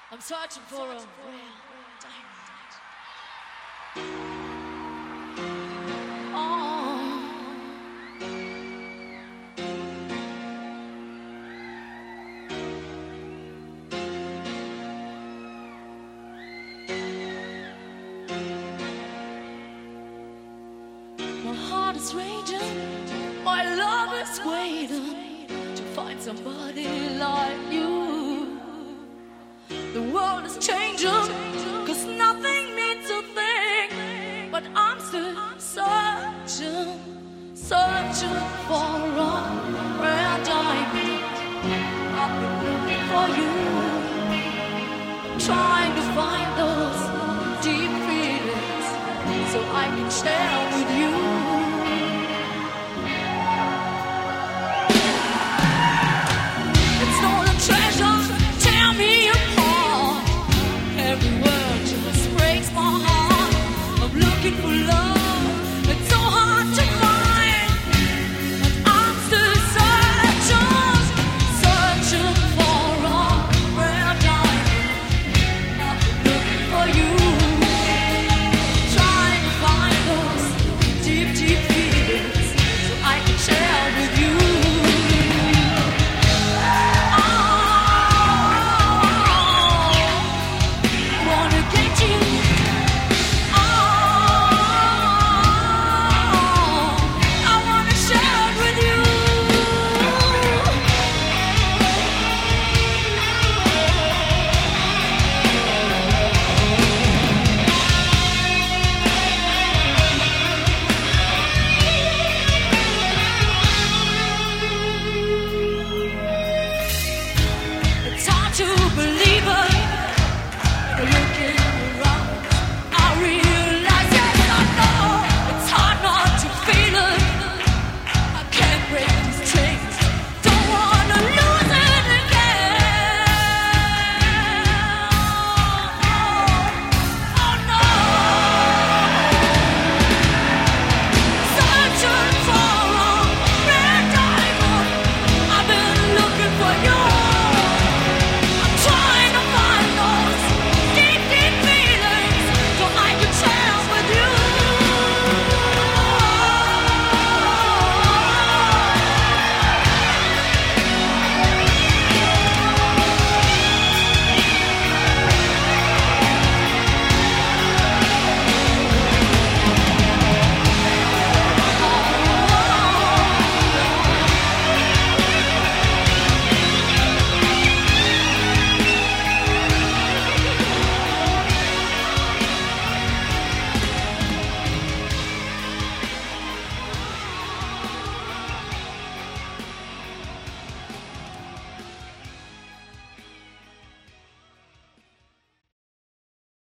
I'm searching for a real diamond. Oh, my heart is raging, my love is waiting to find somebody like you. The world is changing, 'cause nothing means a thing, but I'm still searching for a